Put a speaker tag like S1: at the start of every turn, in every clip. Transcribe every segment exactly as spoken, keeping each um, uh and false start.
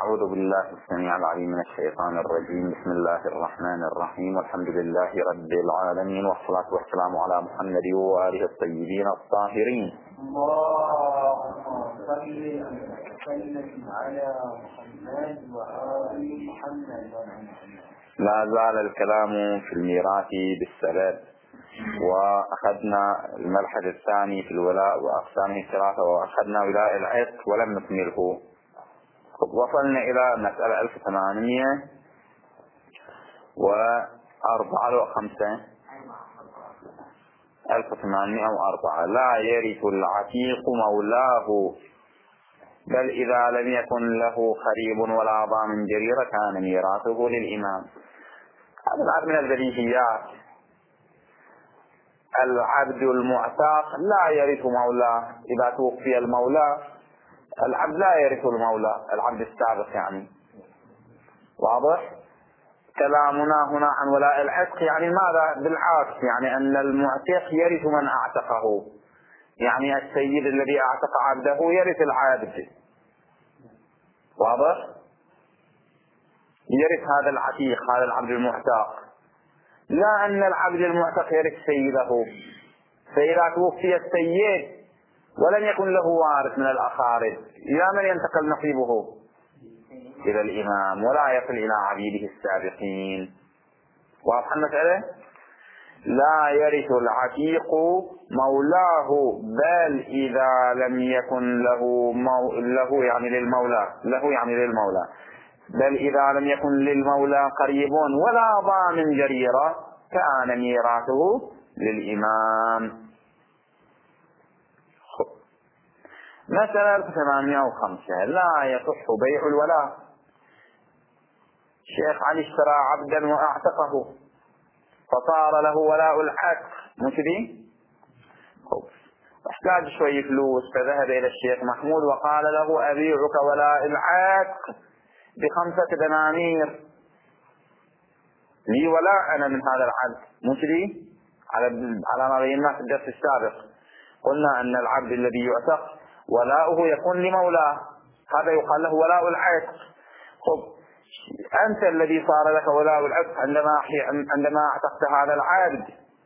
S1: أعوذ بالله السميع العليم من الشيطان الرجيم. بسم الله الرحمن الرحيم، والحمد لله رب العالمين، والصلاة والسلام على محمد وآله الطيبين الطاهرين.
S2: اللهم صل وسلم على محمد وآل محمد.
S1: لا زال الكلام في الميراث بالسبب، وأخذنا المبحث الثاني في الولاء وأقسامه الثلاثة، وأخذنا ولاء العتق ولم نكمله. وصلنا إلى مسألة ألف وثمانمئة وأربعة وخمسة ألف وثمانمئة وأربعة. لا يرث العتيق مولاه، بل إذا لم يكن له خريب ولا ضامن جريرة كان ميراثه للإمام. هذا العبد من البديهيات. العبد المعتق لا يرث مولاه. إذا توفي المولى العبد لا يرث المولى، العبد السابق يعني. واضح؟ كلامنا هنا عن ولاء العتق يعني ماذا؟ بالعكس، يعني أن المعتق يرث من أعتقه، يعني السيد الذي أعتق عبده يرث العبد. واضح؟ يرث هذا العتيق، هذا العبد المعتق، لا أن العبد المعتق يرث سيده. فإذا توفي السيد ولم يكن له وارث من الأقارب، إلى من ينتقل نصيبه؟ إلى الإمام، ولا يصل إلى عبيده السابقين. واضح المسألة؟ لا يرث العتيق مولاه، بل إذا لم يكن له مو... له يعني للمولى له يعني للمولى بل إذا لم يكن للمولى قريب ولا ضامن جريرة كان ميراثه للإمام. مسألة ثمانمئة وخمسة. لا يصح بيع الولاء. الشيخ علي اشترى عبدا وأعتقه فصار له ولاء العتق، مش دي؟ احتاج شوي فلوس، فذهب إلى الشيخ محمود وقال له أبيعك ولاء العتق بخمسة دنانير، لي ولاء أنا من هذا العبد، مش دي؟ على على ما بينا في الدرس السابق قلنا أن العبد الذي يعتق ولاؤه يكون لمولاه، هذا يقال له ولاء العتق. خب أنت الذي صار لك ولاء العتق عندما عندما اعتقت هذا العبد،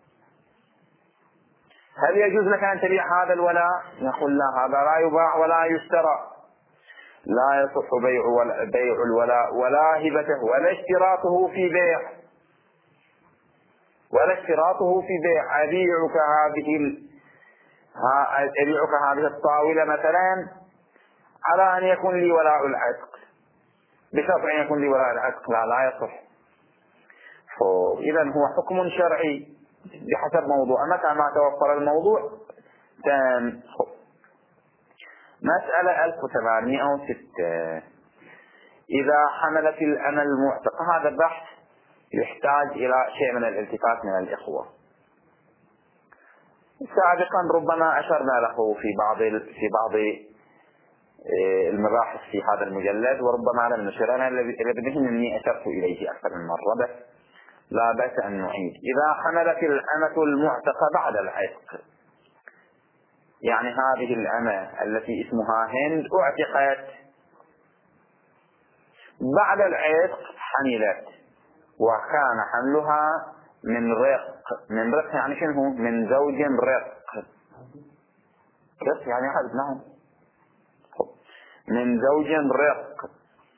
S1: هل يجوز لك أن تبيع هذا الولاء؟ يقول لا، هذا لا يباع ولا يشترى. لا يصح بيع بيع الولاء ولا هبته ولا اشتراطه في بيع ولا اشتراطه في بيع. أبيعك هذه أبيعك هذه الطاولة مثلا على أن يكون لي ولاء العتق، بشرط أن يكون لي ولاء العتق. لا لا يصح. إذن هو حكم شرعي بحسب موضوع، متى ما توفر الموضوع تم. مسألة ألف وثمانمئة وستة. إذا حملت الأمة المعتقة، هذا بحث يحتاج إلى شيء من الالتفات من الإخوة. سابقا ربما أشرنا له في بعض في بعض المباحث في هذا المجلد، وربما لم نشر. أنا لابنهم أني أشرت إليه أكثر من مرة، بس لا بأس أن نعيد. إذا حملت الأمة المعتقة بعد العتق، يعني هذه الأمة التي اسمها هند اعتقت بعد العتق، حملت وكان حملها من رق. من رق يعني شنو؟ من زوج رق. رق يعني عبد، نعم، من زوج رق.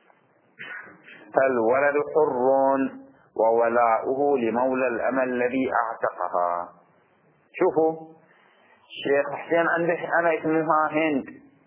S1: فالولد حر وولاؤه لمولى الأمة الذي اعتقها. شوفوا الشيخ حسين عنده أنا اسمها هند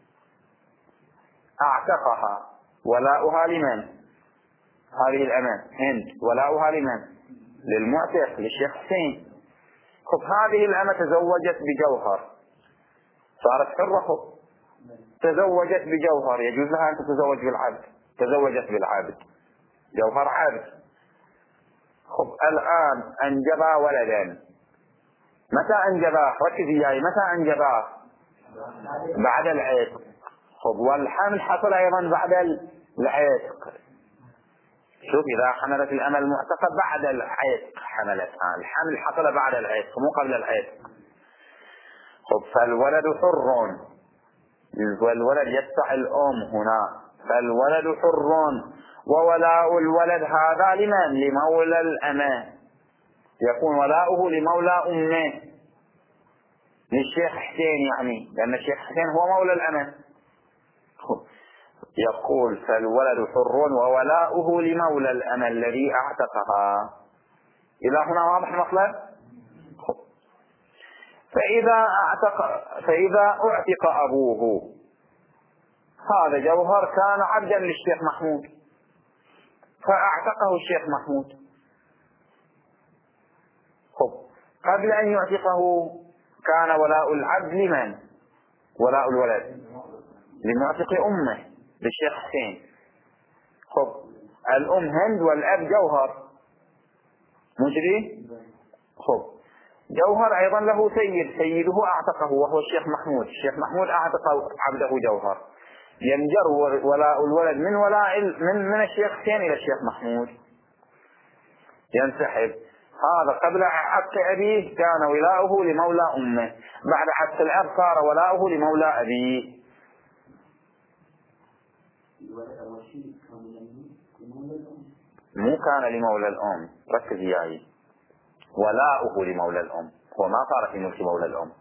S1: اعتقها، ولاؤها لمن؟ هذه الأمة هند ولاؤها لمن؟ للمعتق، للشيخ حسين. خب هذه الأمة تزوجت بجوهر، صارت حرة، تزوجت بجوهر، يجوز لها أن تتزوج بالعبد، تزوجت بالعبد، جوهر عبد. خب الآن أنجبا ولدا، متى أنجباه؟ ركزي جاي، متى أنجباه؟ بعد العتق. خب والحمل حصل أيضا بعد العتق. شوف، إذا حملت الأمة المعتقة بعد العتق حملتها، الحمل حصل بعد العتق مو قبل العتق. خب فالولد حر، والولد يتبع الأم هنا، فالولد حر، وولاء الولد هذا لمن؟ لمولى الأمة، يكون ولاؤه لمولى أمه، للشيخ حسين يعني، لأن الشيخ حسين هو مولى الأمة. يقول فالولد حر وولاؤه لمولى الأمة الذي اعتقها. إلى هنا واضح المطلب؟ فإذا اعتق فإذا اعتق أبوه، هذا جوهر كان عبدا للشيخ محمود فاعتقه الشيخ محمود. خب قبل أن يعتقه كان ولاء العبد لمن؟ ولاء الولد لمعتق أمه للشيخ حسين. خب الأم هند والأب جوهر مجري. خب جوهر أيضا له سيد، سيده أعتقه وهو الشيخ محمود، الشيخ محمود أعتق عبده جوهر، ينجر ولاء الولد من ولاء من من الشيخ حسين إلى الشيخ محمود، ينسحب. هذا قبل عتق أبيه كان ولاؤه لمولى أمه، بعد عتق الأب صار ولاؤه لمولى أبيه. مو كان لمولى الأم، ركز ياي، ولاؤه لمولى الأم، هو ما صار في ملك مولى الأم.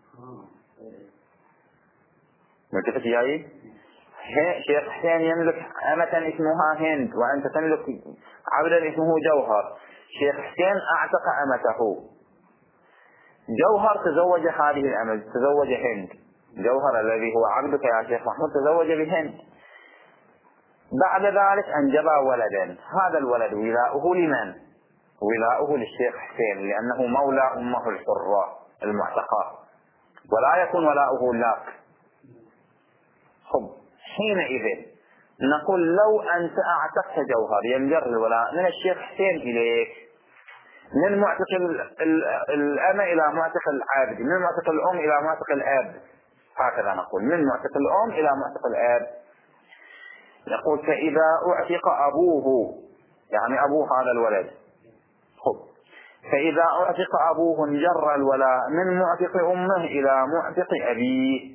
S1: ملكتك ياي؟ شيخ حسين يملك أمة اسمها هند، وأنت تملك عبدا اسمه جوهر. شيخ حسين أعتق أمته، جوهر تزوج هذه الأمة، تزوج هند، جوهر الذي هو عبدك يا شيخ محمود تزوج بهند. بعد ذلك أنجب ولدا، هذا الولد ولاؤه لمن؟ ولاؤه للشيخ حسين، لأنه مولى أمه الحرة المعتقة، ولا يكون ولاؤه لك. خب حينئذ نقول لو أنت أعتقت جوهر ينجر الولاء من الشيخ حسين إليك، من معتق الأمة إلى معتق العابد، من معتق الأم إلى معتق الأب، هكذا نقول من معتق الأم إلى معتق الأب. يقول فإذا أعتق أبوه، يعني أبوه هذا الولد. خب فإذا أعتق أبوه انجر الولاء من معتق أمه إلى معتق أبيه.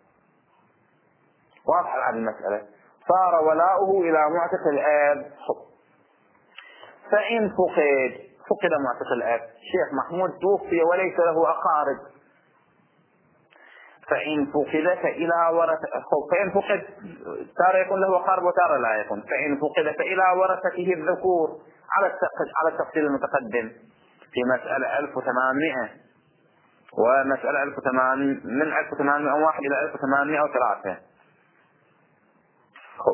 S1: واضح هذه المسألة، صار ولاؤه إلى معتق الأب. فإن فقد فقد معتق الأب، الشيخ محمود توفي وليس له أقارب، فإن فقد فإلى ورثة، فإن فقد تارة يكون له أقارب وتارة لا يكون، فإن فقد فإلى ورثته الذكور على على التفصيل المتقدم في مسألة ألف وثمانمائة ومسألة ألف وثمانمائة من ألف وثمانمائة وواحد إلى ألف وثمانمائة وثلاثة. خب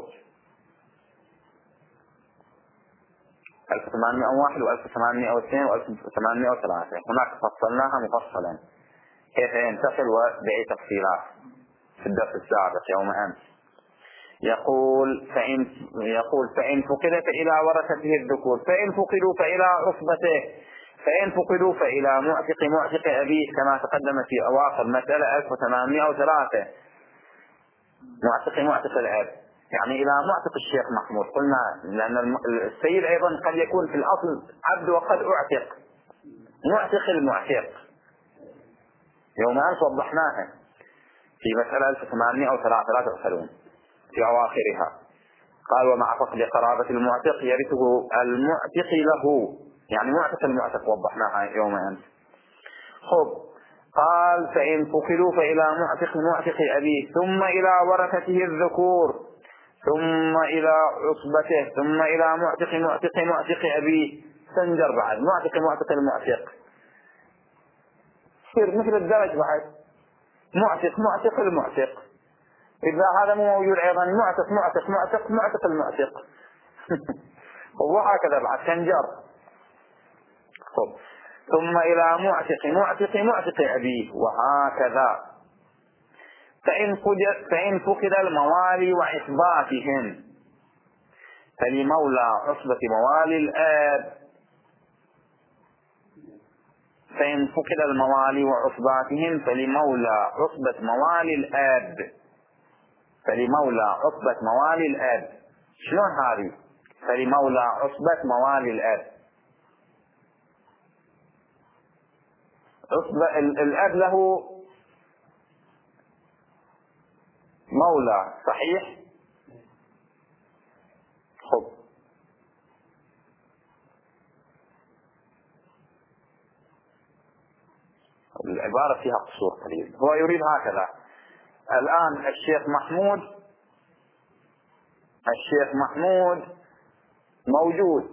S1: ألف وثمانمائة وواحد وألف وثمانمائة واثنين وألف وثمانمائة وثلاثة هناك فصلناها مفصلا كيف ينتقل وبأي تفصيلات في الدرس السابق يوم أمس. يقول فإن يقول فإن فقد فإلى ورثته الذكور، فإن فقدوا فإلى عصبته، فإن فقدوا فإلى معتق معتق أبيه كما تقدم في أواخر مسألة ألف وثمانمائة وثلاثة، معتق معتق الأب يعني إلى معتق الشيخ محمود. قلنا لأن السيد أيضا قد يكون في الأصل عبد وقد أعتق، معتق المعتق يوم أمس وضحناها في مسألة ألف وثمانمائة وثلاثة في أواخرها. قال ومع فقد قرابة المعتق يرثه المعتق له، يعني معتق المعتق وضحناها يوم أمس. خب قال فإن فقدوا فإلى معتق معتق أبيه ثم إلى ورثته الذكور ثم إلى عصبته ثم إلى معتق معتق معتق أبيه، سنجر بعد معتق معتق المعتق، يصير مثل الدرج بعد معتق معتق المعتق. إذا هذا مو موجود أيضا معتق معتق معتق معتق المعتق وهكذا بعد سنجر. ثم إلى معتق معتق معتق أبيه وهكذا. فإن فقد فإن فقد الموالي وعصباتهم فلمولى عصبة موالي الآب، فإن فقد الموالي وعصباتهم فلمولى عصبة موالي الآب، فلمولى عصبة موالي الآب. شلون هذه؟ فلمولى عصبة موالي الآب، عصبة الأب له مولى صحيح العبارة فيها قصور قليل. هو يريد هكذا. الآن الشيخ محمود الشيخ محمود موجود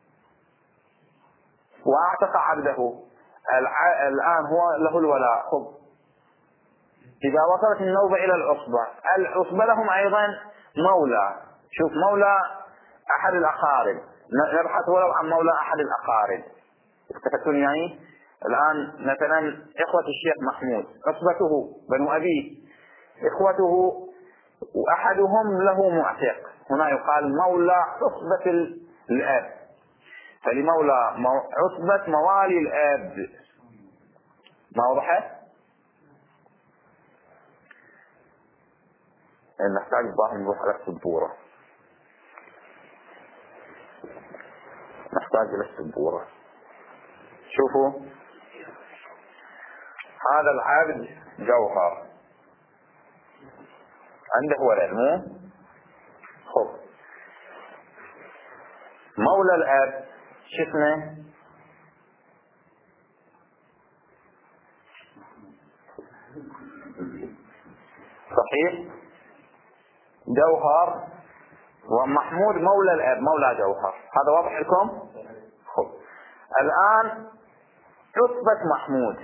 S1: واعتق عبده، الآن هو له الولاء. خب إذا وصلت النوبة إلى العصبة، العصبة لهم أيضا مولى. شوف، مولى أحد الأقارب، نبحث ولو عن مولى أحد الأقارب. استفدتون يعني؟ الآن مثلا إخوة الشيخ محمود عصبته بنو أبيه، إخوته وأحدهم له معتق، هنا يقال مولى عصبة الأب. فلمولى عصبة موالي الأب. ما وضحت؟ نحتاج الظاهر نروح على السبورة، نحتاج إلى السبورة. شوفوا، هذا العبد جوهر عنده ولد مو؟ خب مولى الأب شفنا صحيح؟ جوهر ومحمود مولى الأب مولى جوهر. هذا واضح لكم؟ خب الآن عصبة محمود،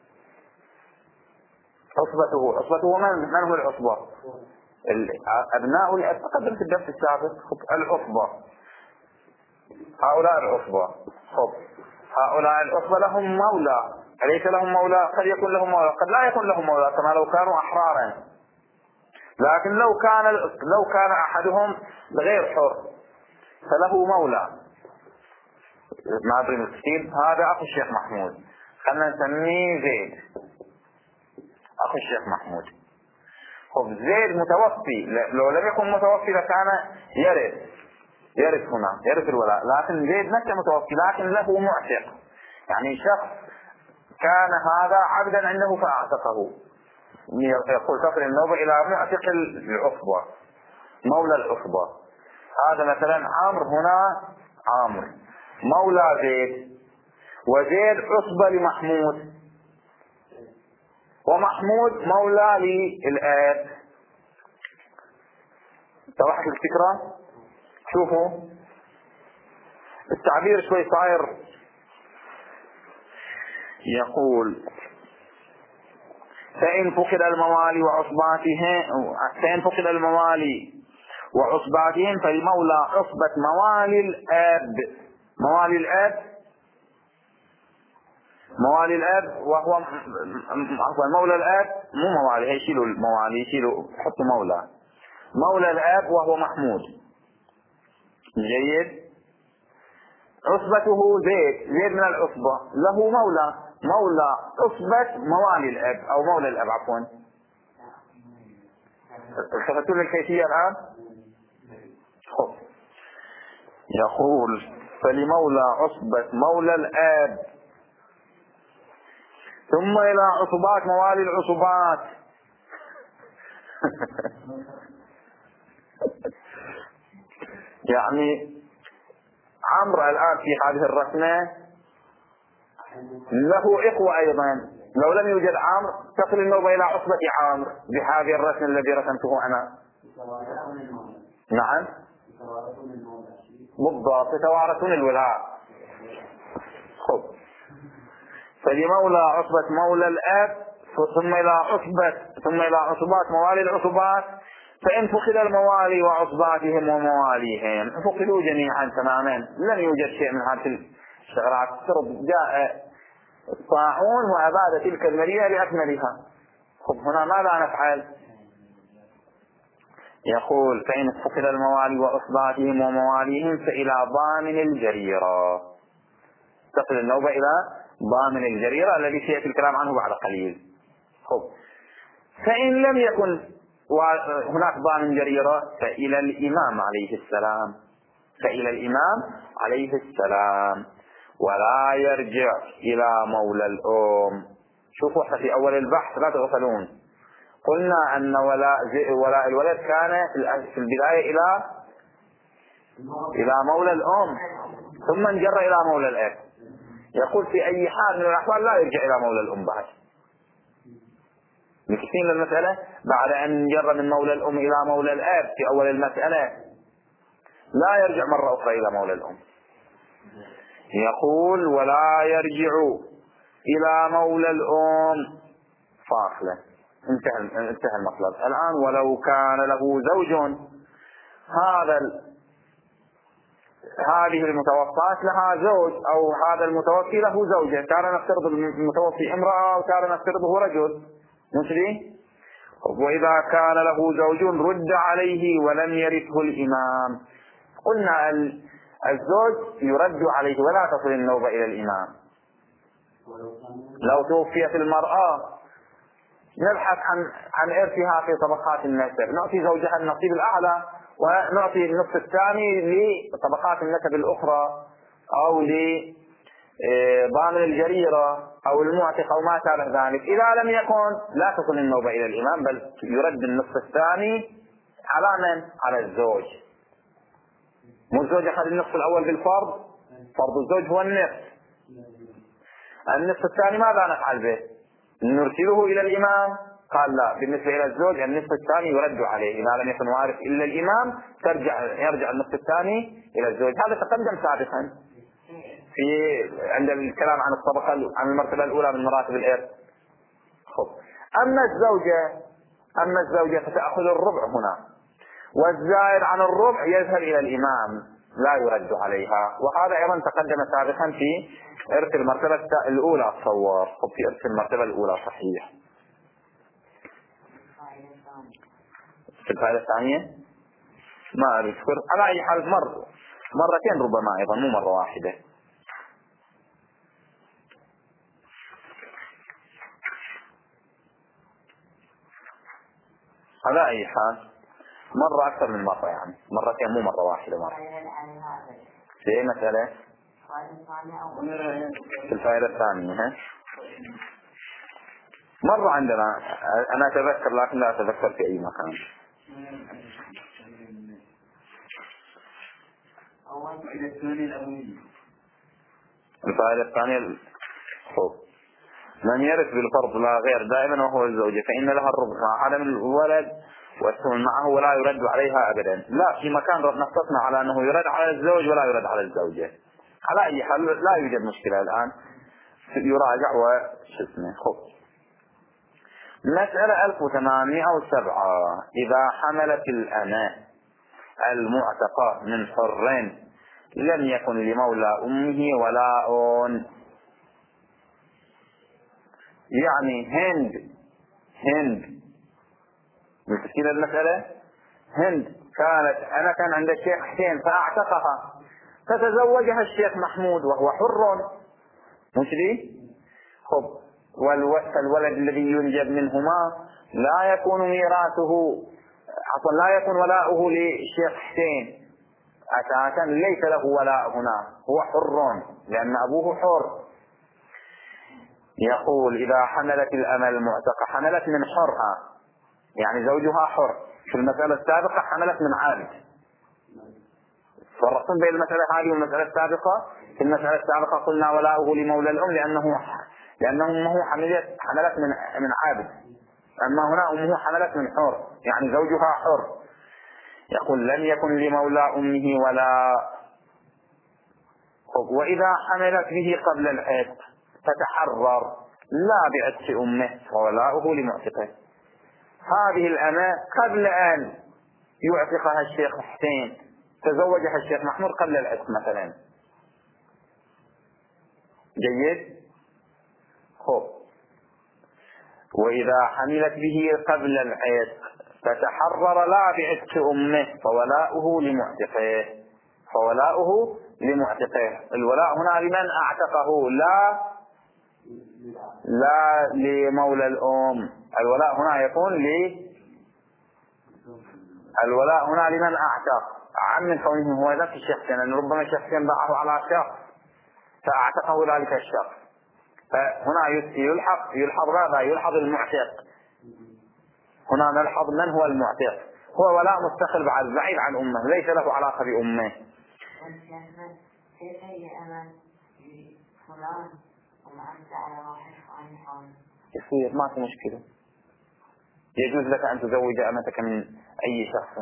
S1: عصبته عصبته من من هو العصبة؟ أبناء الأب. تقدم في الدرس السابق. خب العصبة، هؤلاء العصبة. خب هؤلاء العصبة لهم مولى، أليس لهم مولى؟ قد يكون لهم مولى، قد لا يكون لهم مولى، كما لو كانوا أحرارا. لكن لو كان لو كان أحدهم غير حر فله مولى. ما أدري التفصيل. هذا أخو الشيخ محمود، خلنا نسميه زيد، أخو الشيخ محمود. خب زيد متوفي، لو لم يكن متوفي لكان يرث يرث هنا يرث الولاء، لكن زيد نفسه متوفي لكن له معتق، يعني شخص كان هذا عبدا عنده فأعتقه. يقول تصل النوبة إلى معتق العصبة مولى العصبة. هذا مثلا عمرو، هنا عمرو مولى زيد، وزيد عصبة لمحمود، ومحمود مولى للآب. توضحت الفكرة؟ شوفوا التعبير شوي صاير. يقول فإن فقد الموالي وعصباتهم فإن فقد الموالي وعصباتهم فالمولى عصبة موالي الآب. موالي الآب موالي الآب وهو عفوا مولى الآب، مو موالي، هيشيلوا الموالي، يشيلوا حطوا مولى. مولى الآب وهو محمود. جيد. عصبته زيد، زيد من العصبة له مولى، مولى عصبة موالي الأب أو مولى الأب عفوا. التفتون الكيفية الآن؟ خب يقول فلمولى عصبة مولى الآب ثم إلى عصبات موالي العصبات. يعني عمرو الآن في هذه الرسمة له إخوة أيضا، لو لم يوجد عمرو تصل النوبة إلى عصبة عمرو بهذه الرسم الذي رسمته أنا. نعم بالضبط، يتوارثون الولاء. خب فلمولى عصبة مولى الأب ثم إلى عصبة ثم إلى عصبات موالي العصبات. فإن فقد الموالي وعصباتهم ومواليهم، فقدوا جميعا تماما، لم يوجد شيء من هذه الشغلات. جاء الطاعون وأباد تلك المدينة بأكملها. خب هنا ماذا نفعل؟ يقول فإن فقد الموالي وعصباتهم ومواليهم فإلى ضامن الجريرة. تصل النوبة إلى ضامن الجريرة الذي سيأتي الكلام عنه بعد قليل. خب فإن لم يكن هناك ضامن جريرة فإلى الإمام عليه السلام، فإلى الإمام عليه السلام، ولا يرجع إلى مولى الأم. شوفوا احنا في أول البحث لا تغفلون، قلنا أن ولاء ولاء الولد كان في البداية إلى إلى مولى الأم ثم انجر إلى مولى الأب. يقول في أي حال من الأحوال لا يرجع إلى مولى الأم بعد، مكتين للمسألة بعد أن جر من مولى الأم إلى مولى الأب في أول المسألة لا يرجع مرة أخرى إلى مولى الأم. يقول ولا يرجع إلى مولى الأم فاصلة. انتهى انتهى المطلب. الآن ولو كان له زوج، هذا هذه المتوفاة لها زوج، أو هذا المتوفي له زوجة، كان نفترض المتوفي امرأة وكان نفترضه رجل، مثلي. وإذا كان له زوج رد عليه ولم يرثه الإمام. قلنا الزوج يرد عليه ولا تصل النوبة إلى الإمام. لو توفيت المرأة نبحث عن عن إرثها في طبقات النسب، نعطي زوجها النصيب الأعلى ونعطي النصف الثاني لطبقات النسب الأخرى، أو لضامن الجريرة أو المعتق أو ما شابه ذلك. إذا لم يكن لا تصل النوبة إلى الإمام، بل يرد النصف الثاني على من؟ على الزوج. مو الزوج أخذ النصف الأول بالفرض، فرض الزوج هو النصف. النصف الثاني ماذا نفعل به؟ نرسله إلى الإمام؟ قال لا، بالنسبة إلى الزوج النصف الثاني يرد عليه، إذا لم يكن وارث إلا الإمام ترجع يرجع النصف الثاني إلى الزوج. هذا تقدم سابقا في عند الكلام عن الطبقة عن المرتبة الأولى من مراتب الإرث. خب. أما الزوجة أما الزوجة فتأخذ الربع هنا، والزائد عن الربع يذهب إلى الإمام لا يرد عليها. وهذا أيضا تقدم سابقا في إرث المرتبة الأولى الصور. خب. في إرث المرتبة الأولى صحيح. في الفائدة الثانية ما أذكر، على أي حال مرة مرتين ربما أيضا، مو مرة واحدة. على أي حال مرة أكثر من مرة، يعني مرتين مو مرة واحدة. مرة في أي مسألة؟ في الفائدة الثانية. ها؟ مرة عندنا أنا أتذكر لكن لا أتذكر في أي مكان. الفائدة الثانية. خب. من يرث بالفرض لا غير دائما وهو الزوجة فإن لها الربع مع عدم الولد والثمن معه ولا يرد عليها أبدا. لا، في مكان نصصنا على أنه يرد على الزوج ولا يرد على الزوجة. على أي حال لا يوجد مشكلة الآن، يراجع وشسمه. خب. مسألة ألف وثمانمائة وسبعة. إذا حملت الأمة المعتقة من حر لم يكن لمولى أمه ولاء. يعني هند هند متفكين المسألة. هند كانت أنا كان عند الشيخ حسين فأعتقها، فتزوجها الشيخ محمود وهو حر، مش لي؟ خب. والولد الذي ينجب منهما لا يكون ميراثه عفوا لا يكون ولاؤه للشيخ حسين أساسا، ليس له ولاء هنا، هو حر لأن أبوه حر. يقول إذا حملت الأمة المعتقة، حملت من حرها يعني زوجها حر. في المسألة السابقة حملت من عابد. فرقتم بين المسألة هذه والمسألة السابقة. في المسألة السابقة قلنا ولاؤه لمولى الأم لأنه لأنه أمه حملت حملت من من عابد، أما هنا أمه حملت من حر يعني زوجها حر. يقول لم يكن لمولى أمه ولا. وإذا حملت به قبل العتق تتحرر لا بعتق أمه وولاؤه لمعتقه. هذه الأمة قبل أن يعتقها الشيخ حسين تزوجها الشيخ محمود قبل العتق مثلا. جيد. خب. وإذا حملت به قبل العتق فتحرر لا بعتق أمه فولاؤه لمعتقه فولاؤه لمعتقه. الولاء هنا لمن أعتقه، لا لا لمولى الأم. الولاء هنا يكون ل الولاء هنا لمن أعتق، عن من كونه هو ذات الشخص، لأن يعني ربما الشخص باعه على شخص فأعتقه ذلك الشخص. فهنا يلحق يلحظ ماذا؟ يلحظ المعتق. هنا نلحظ من هو المعتق، هو ولاء مستقل بعد بعيد عن أمه، ليس له علاقة بأمه. يصير ما في مشكلة. يجوز لك أن تزوج أمتك من أي شخص.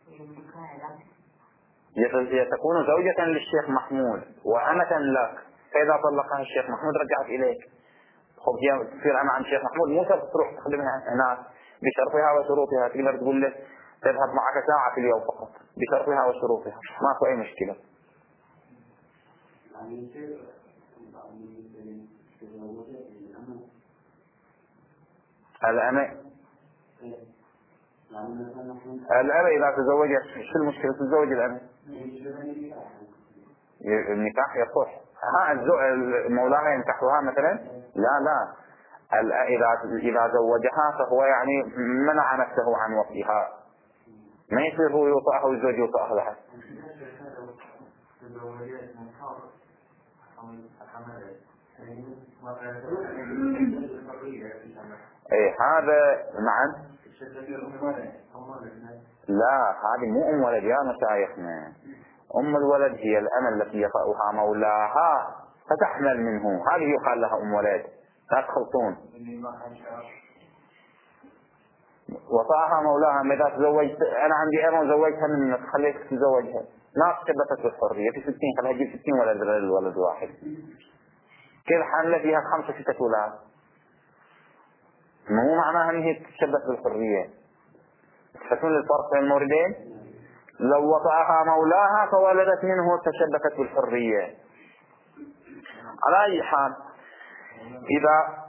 S1: تكون زوجة للشيخ محمود وأمة لك، فإذا طلقها الشيخ محمود رجعت إليك. خب هي تصير أنا عن الشيخ محمود، مو شرط تروح تخدمها هناك بشرطها وشروطها. تقدر تقول له تذهب معك ساعة في اليوم فقط بشرطها وشروطها، ماكو أي مشكلة. الأمة الأمة إذا تزوجت شو المشكلة؟ تتزوج الأمة النكاح يصح. ها مولاها ينكحها مثلا؟ لا لا، إذا إذا زوجها فهو يعني منع نفسه عن وطئها، ما يصير هو يوطئها والزوج يوطئها بعد. ايه هذا نعم. لا هذه مو ام ولد يا مشايخنا، ام الولد هي الأمة التي يطأها مولاها فتحمل منه، هذه يقال لها ام ولد. لا تخلطون. وطأها مولاها ماذا تزوجت انا عندي أمة وزوجتها منك خليتك تزوجها، ما تشبثت بالحرية في ستين خليها تجيب ستين ولد الولد واحد، كل حملة فيها خمسة ستة أولاد، مو معناها ان هي تتشبث بالحرية. تفهمون الفرق بين الموردين؟ لو وطأها مولاها فولدت منه تشبثت بالحرية. على أي حال إذا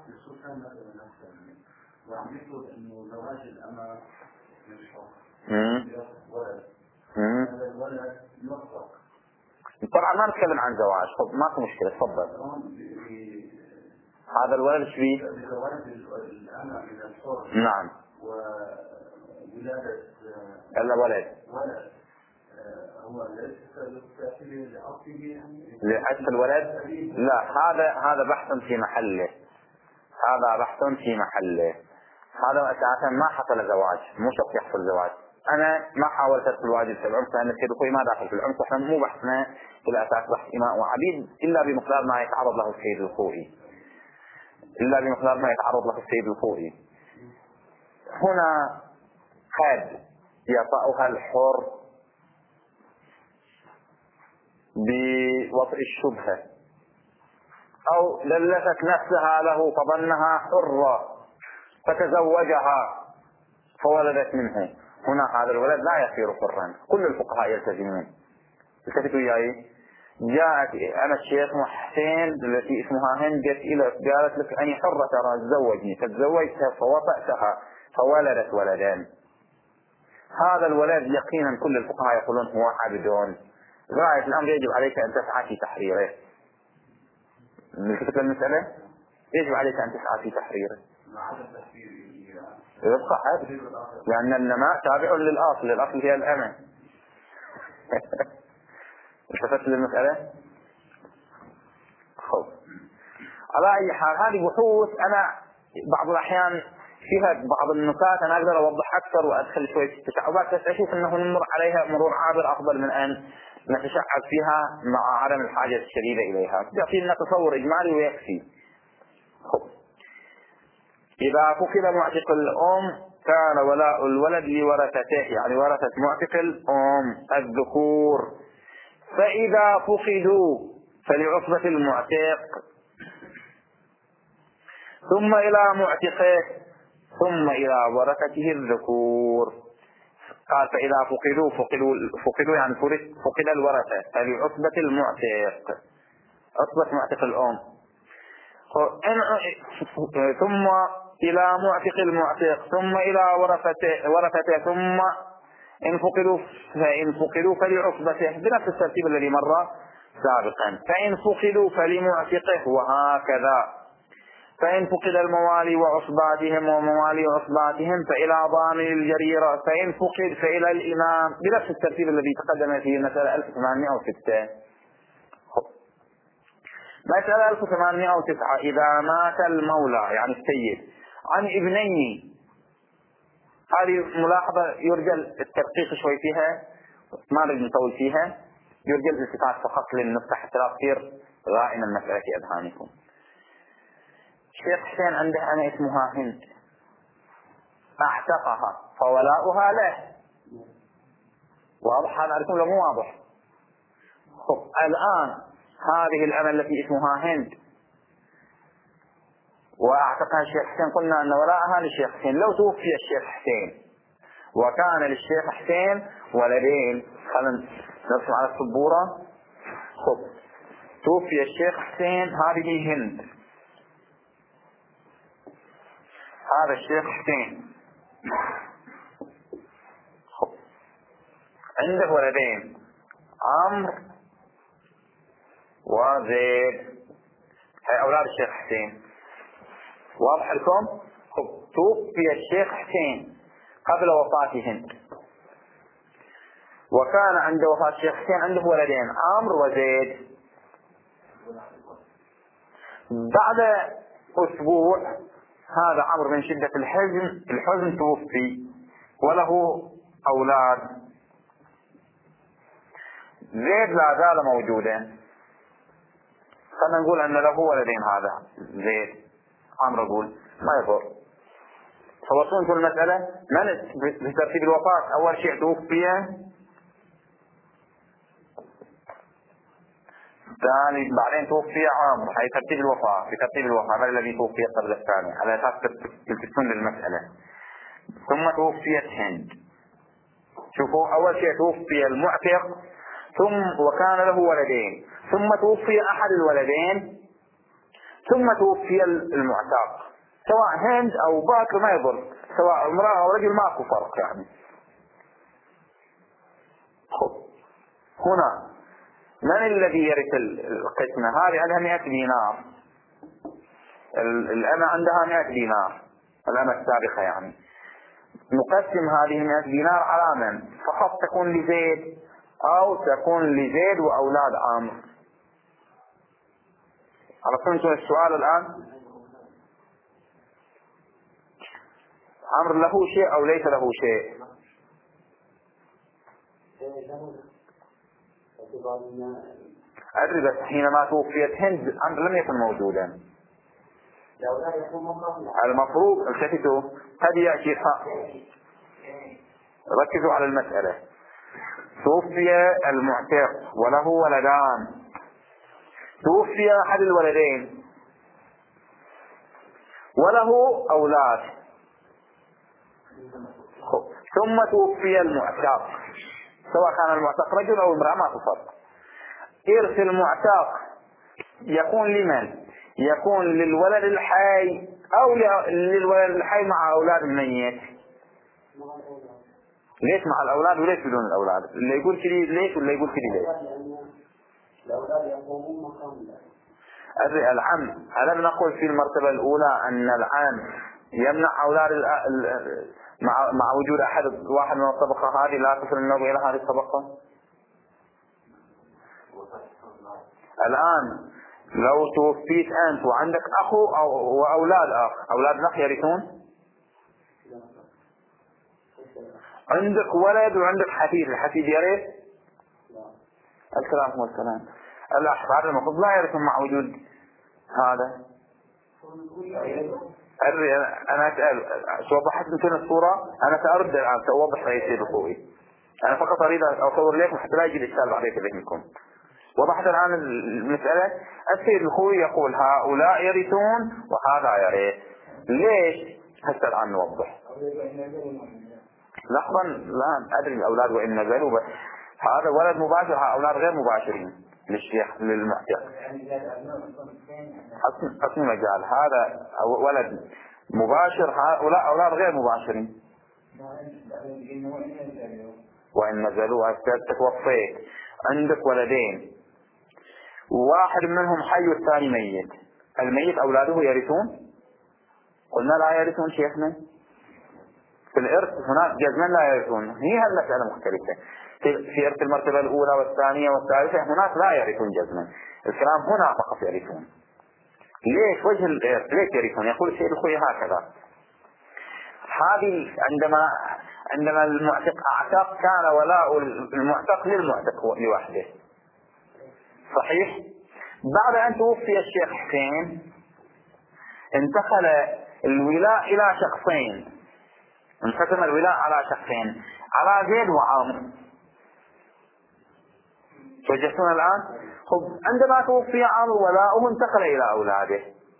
S1: طبعا ما نتكلم عن زواج، ماكو مشكلة، تفضل. هذا الولد ايش فيه؟ نعم الا ولد لحس الولد. لا هذا هذا بحث في محله، هذا بحث في محله. هذا اساسا ما حصل زواج، مو شرط يحصل زواج. انا ما حاولت ادخل واجب في العنف لان السيد الخوئي ما داخل في العنف، احنا مو بحثنا في الاساس بحث اماء وعبيد الا بمقدار ما يتعرض له السيد الخوئي، الا بمقدار ما يتعرض له السيد الخوئي. هنا قد يطأها الحر بوطئ الشبهة أو دلست نفسها له فظنها حرة فتزوجها فولدت منه، هنا هذا الولد لا يصير حرا. كل الفقهاء يلتزمون. التفتوا إياي، جاءت أنا الشيخ محسين التي اسمها هند جت إلى قالت لك أني حرة ترى تزوجني، فتزوجتها فوطأتها فولدت ولدان. هذا الولد يقينا كل الفقهاء يقولون هو عبد، غاية الأمر يجب عليك أن تسعى في تحريره. من كتب المسألة يجب عليك أن تسعى في تحريره. يبقى عبد لأن النماء تابع للأصل، للأصل هي الأمة. التفت للمسألة. خب على أي حال هذه بحوث أنا بعض الأحيان فيها بعض النكات أنا أقدر أوضح أكثر وأدخل شوية تشعبات، بس أشوف أنه نمر عليها مرور عابر أفضل من أن نتشعب فيها مع عدم الحاجة الشديدة إليها. يعطي لنا تصور إجمالي ويكفي. خب إذا فقد معتق الأم كان ولاء الولد لورثته، يعني ورثة معتق الأم الذكور، فإذا فقدوا فلعصبة المعتق ثم إلى معتقه ثم إلى ورثته الذكور. قال فإذا فقدوا فقدوا, فقدوا يعني فقد الورثة فلعصبة المعتق، عصبة معتق الأم، ثم إلى معتق المعتق ثم إلى ورثته ورثته ثم إن فقدوا فإن فقدوا فلعصبته بنفس الترتيب الذي مر سابقا. فإن فقدوا فلمعتقه وهكذا. فإن فقد الموالي وعصباتهم وموالي عصباتهم فإلى ضامن الجريرة. فإن فقد فإلى الإمام بنفس الترتيب الذي تقدم فيه مسألة ألف وثمانمائة وستة. مسألة ألف وثمانمائة وتسعة إذا مات المولى يعني السيد عن ابنين، هذه ملاحظة يرجى التدقيق شوي فيها، ما نريد نطول فيها، يرجى الالتفات فقط للنقطة حتى لا تصير غائمة المسألة في أذهانكم. الشيخ حسين عنده أنا اسمها هند، اعتقها فولاؤها له. واضح هذا عليكم ولا مو واضح؟ خب الآن هذه الأمة التي اسمها هند واعتقها الشيخ حسين، قلنا أن ولاءها للشيخ حسين. لو توفي الشيخ حسين وكان للشيخ حسين ولدين، خلينا نرسم على السبورة. خب توفي الشيخ حسين، هذه هند، هذا الشيخ حسين خب عنده ولدين عمرو وزيد، هاي أولاد الشيخ حسين. واضح لكم؟ خب توفي الشيخ حسين قبل وفاة هند، وكان عند وفاة الشيخ حسين عنده ولدين عمرو وزيد. بعد أسبوع هذا عمرو من شدة الحزن الحزن توفي وله أولاد. زيد لا زال موجودا، خلنا نقول أن له ولدين، هذا زيد عمرو يقول ما يضر. توصلون في المسألة من بترتيب الوفاة؟ أول شيء توفي، ثاني بعدين توفي عمرو، هي ترتيب الوفاة بترتيب الوفاة، هذا الذي توفي قبل الثاني على أساس تلتفتون للمسألة. ثم توفيت هند. شوفوا أول شيء توفي المعتق ثم وكان له ولدين، ثم توفي أحد الولدين، ثم توفي المعتق. سواء هند أو باكر ما يضر، سواء امرأة أو رجل ماكو فرق يعني. خب هنا من الذي يرث القسمة؟ هذه عندها مئة دينار، الأمة عندها مئة دينار، الأمة السابقة يعني. نقسم هذه مئة دينار على من؟ فقط تكون لزيد أو تكون لزيد وأولاد عمرو. عرفتم السؤال الآن؟ عمرو له شيء أو ليس له شيء؟ أدري، بس حينما توفيت هند عمرو لم يكن موجودا. المفروض التفتوا قد يأتي، ركزوا على المسألة. توفي المعتق وله ولدان، توفي أحد الولدين وله أولاد، ثم توفي المعتق، سواء كان المعتق رجل أو امرأة ما تفرق. إرث المعتق يكون لمن؟ يكون للولد الحي أو للولد الحي مع أولاد الميت. ليش مع الأولاد وليش بدون الأولاد؟ اللي يقول كذي ليش واللي يقول كذي ليش؟
S2: الأولاد يقومون مقام
S1: العم. ألم نقول في المرتبة الأولى أن العم يمنع أولاد مع مع وجود أحد واحد من الطبقة هذه لا تصل النوم إلى هذه الطبقة؟ الآن لو توفيت أنت وعندك أخو أو وأولاد أخ، أولاد الأخ يرثون؟ عندك ولد وعندك حفيد، الحفيد يرث؟ السلام والسلام. الأحفاد المفروض لا يرثون مع وجود هذا. أدري أنا أسأل، وضحت مثل الصورة، أنا سأرد الآن سأوضح ما يصير أخوي. أنا فقط أريد أصور لكم حتى لا يجي الإشكال بعدين في ذهنكم. وضحت الآن المسألة. السيد الخوي يقول هؤلاء يرثون وهذا يرث. ليش؟ هسه الآن نوضح. لحظا، لا أدري الأولاد وإن نزلوا، بس هذا ولد مباشر، هؤلاء غير مباشرين للشيخ للمعتق. حسن مجال، هذا ولد مباشر، هؤلاء أولاد غير مباشرين. وإن نزلوا هسه توفيت عندك ولدين، واحد منهم حي والثاني ميت، الميت أولاده يرثون؟ قلنا لا يرثون شيخنا. في الإرث هناك جزما لا يرثون، هي هالمسألة مختلفة. في إرث المرتبة الأولى والثانية والثالثة هناك لا يرثون جزما، الكلام هنا فقط يرثون. ليش وجه الإرث؟ ليش يرثون؟ يقول السيد الخوي هكذا. هذه عندما عندما المعتق اعتق كان ولاء المعتق للمعتق لوحده، صحيح؟ بعد أن توفي الشيخ حسين انتقل الولاء إلى شخصين، انقسم الولاء على شخصين، على زيد وعامر. توجهتون الآن؟ خب عندما توفي عامر ولاؤه انتقل إلى أولاده،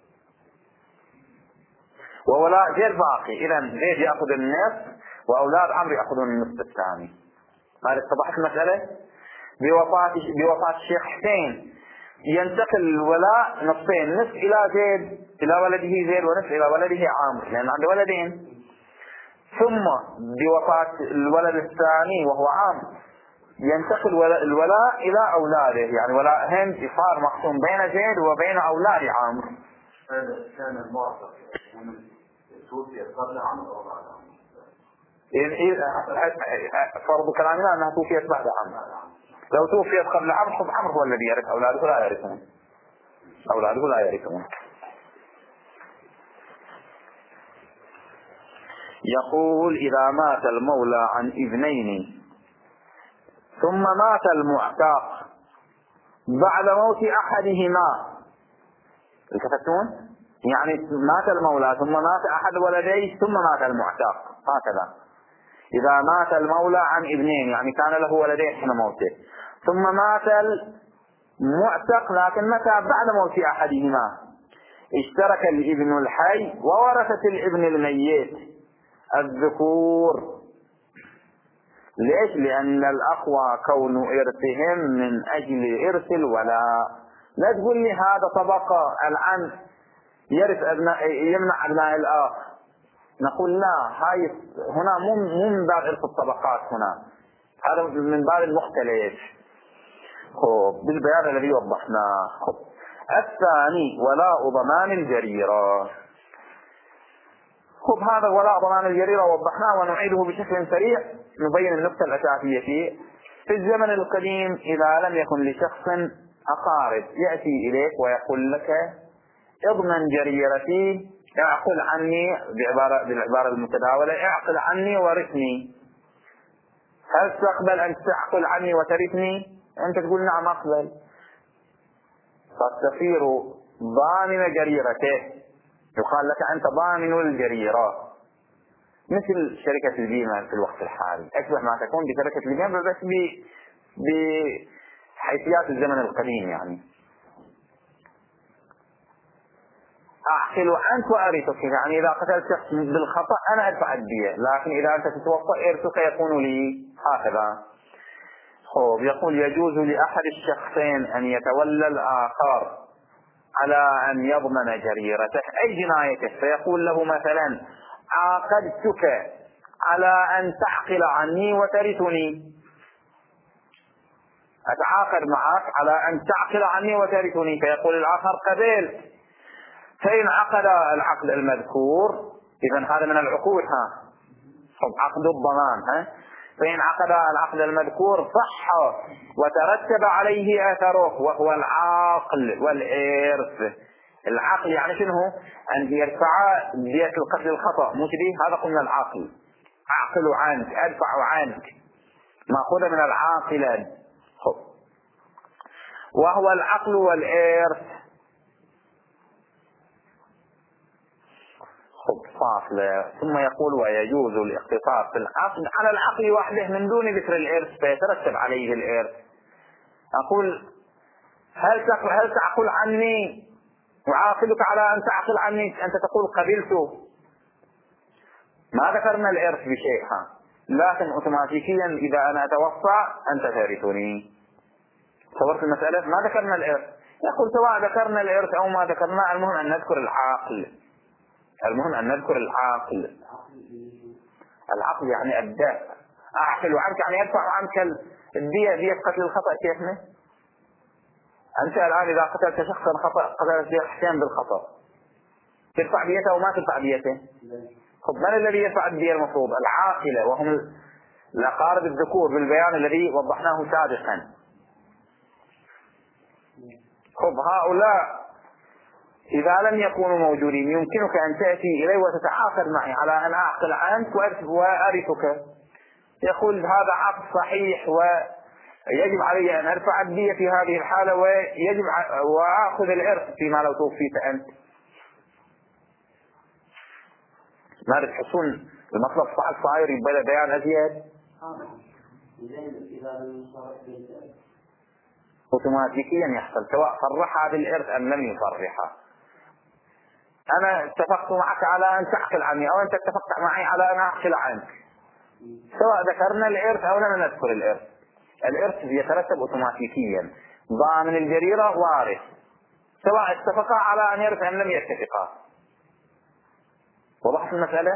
S1: وولاء زيد باقي. إذا زيد يأخذ النصف وأولاد عمرو يأخذون النصف الثاني. هذا اتضحت المسألة؟ بوفاة بوفاة الشيخ حسين ينتقل الولاء نصفين، نصف إلى زيد إلى ولده زيد ونصف إلى ولده عامر، لأن عنده ولدين. ثم بوفاة الولد الثاني وهو عامر ينتقل الولاء إلى أولاده، يعني ولاء هند صار مقسوم بين زيد وبين أولاد عامر.
S2: كان المعتق توفي قبل عمرو أو بعد عمرو؟
S1: فرض كلامنا أنها توفيت بعد عمرو. لو توفيت قبل عمرو خب عمرو هو الذي يرث، أولاده لا يرثون، أولاده لا يرثون. يقول إذا مات المولى عن ابنين ثم مات المعتق بعد موت أحدهما، التفتون؟ يعني مات المولى ثم مات أحد ولديه ثم مات المعتق، هكذا. إذا مات المولى عن ابنين يعني كان له ولدين حين موته، ثم مات المعتق لكن متى بعد موت أحدهما، اشترك الابن الحي وورثة الابن الميت الذكور. ليش؟ لأن الأقوى كون إرثهم من أجل إرث الولاء. لا تقول لي هذا طبقة الآن يرث أبناء يمنع أبناء الآخ، نقول لا، هاي هنا مو مو من باب إرث الطبقات، هنا هذا من باب المختلف. خب بالبيان الذي وضحناه. خب الثاني ولاء ضمان الجريرة. خب هذا ولاء ضمان الجريرة وضحناه ونعيده بشكل سريع، نبين النقطة الأساسية فيه. في الزمن القديم إذا لم يكن لشخص أقارب يأتي إليك ويقول لك اضمن جريرتي، اعقل عني، بعبارة بالعبارة المتداولة اعقل عني ورثني. هل تقبل أن تعقل عني وترثني؟ أنت تقول نعم أقبل، فتصير ضامن جريرته، يقال لك أنت ضامن الجريرة، مثل شركة البيمة في الوقت الحالي، أشبه ما تكون بشركة البيمة بس بحيثيات الزمن القديم. يعني أعقل عنك وأرثك، يعني إذا قتلت شخص بالخطأ أنا أدفع الدية، لكن إذا أنت تتوفى إرثك يكون لي، هكذا. خب يقول يجوز لأحد الشخصين أن يتولى الآخر على أن يضمن جريرته أي جنايته، فيقول له مثلا عاقدتك على أن تعقل عني وترثني، أتعاقد معك على أن تعقل عني وترثني، فيقول الآخر قبلت. فإن عقد العقد المذكور، إذن هذا من العقود، ها عقد الضمان، ها فإن عقد العقد المذكور صح وترتب عليه أثره وهو العقل والإرث. العقل يعني شنو؟ أن يرفع دية القتل الخطأ، مش دي، هذا قلنا العقل، أعقل عنك، أدفع عنك، مأخوذ من العاقلة، وهو العقل والإرث. خب فاصلة. ثم يقول ويجوز الاقتصار في العقد على العقل وحده من دون ذكر الإرث فيترتب عليه الإرث. أقول هل هل تعقل عني وعاقلك على أن تعقل عني، أنت تقول قبلت، ما ذكرنا الإرث بشيء، لكن أوتوماتيكيا إذا أنا أتوفى أنت ترثني. صورت المسألة، ما ذكرنا الإرث، يقول سواء ذكرنا الإرث أو ما ذكرنا، المهم أن نذكر العقل، المهم أن نذكر العقل. العقل يعني الدفع، أعقل عنك يعني يدفع عنك الدية، دية قتل الخطأ. كيفنا أنت الآن إذا قتلت شخصا خطأ، قتلت الشيخ حسين بالخطأ، تدفع ديته وما تدفع ديته؟ خب من الذي يدفع الدية المفروض؟ العاقلة، وهم الأقارب الذكور بالبيان الذي وضحناه سابقا. خب هؤلاء إذا لم يكونوا موجودين يمكنك أن تأتي إلي وتتعاقد معي على أن أعقل عنك وأرثك. يقول هذا عقد صحيح ويجب علي أن أرفع الدية في هذه الحالة، ويجب وأخذ الإرث فيما لو توفيت أنت. ماذا تحسون المطلب صعب صاير يبقى بيان أزيد اوتوماتيكيا يحصل سواء صرحها بالإرث أم لم يصرحها. أنا اتفقت معك على أن تعقل عني أو أنت اتفقت معي على أن أعقل عنك، سواء ذكرنا الإرث أو لم نذكر الإرث، الإرث يترتب اوتوماتيكيا. ضامن الجريرة وارث سواء اتفقا على أن يرث أم لم يتفقا. وضحت المسألة؟